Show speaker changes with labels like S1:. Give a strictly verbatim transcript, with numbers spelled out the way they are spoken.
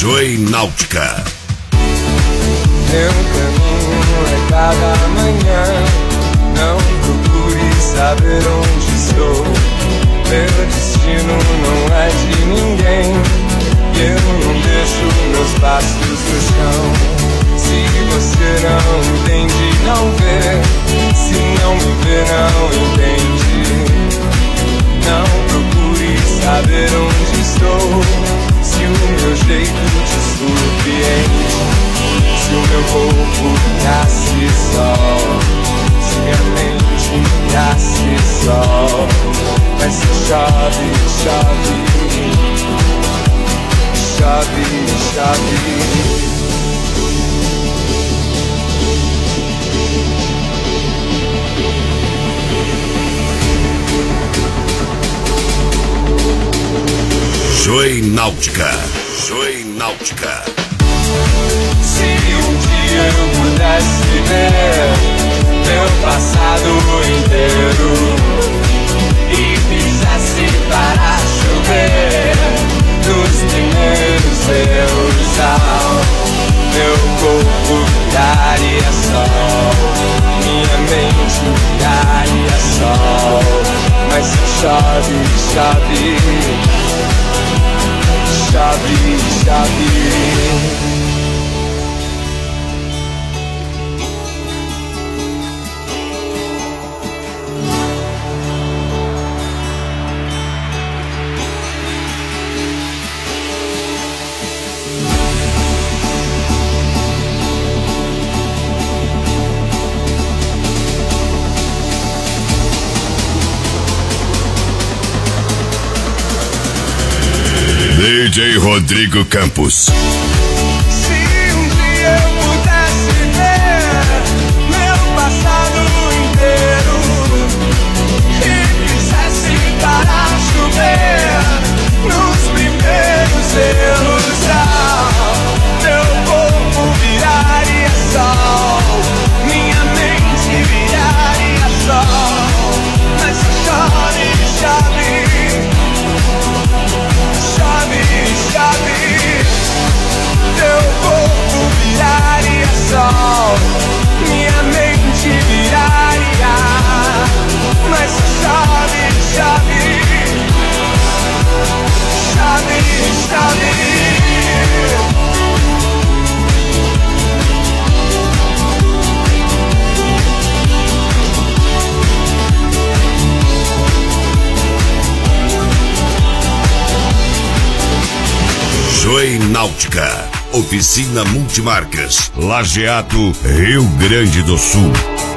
S1: Joy Náutica.
S2: Meu caminho é cada manhã. Não procure saber onde estou. Meu destino não é de ninguém. Eu não deixo meus passos no chão. Se você não entende, não vê. Se não me vê, não entende. Não procure saber onde estou. Se o meu jeito te surpreende. Se o meu corpo nasce sol. Se minha mente nasce sol. Mas se chove, chove. Chove, chove.
S1: Joy Náutica. Joy Náutica.
S2: Se um dia eu pudesse ver meu passado inteiro e fizesse parar chover nos primeiros erros, meu corpo viraria sol, minha mente viraria sol. Mas se chove, chove, chove, chove.
S1: D J Rodrigo Campos.
S2: Se um dia eu pudesse ver meu passado inteiro e fizesse parar chover nos primeiros erros, meu corpo viraria sol, minha mente viraria sol. Mas chove, chove. Chove, chove, teu corpo viraria sol, minha mente viraria. Mas chove, chove, chove, chove.
S1: Joy Náutica. Oficina Multimarcas. Lajeado, Rio Grande do Sul.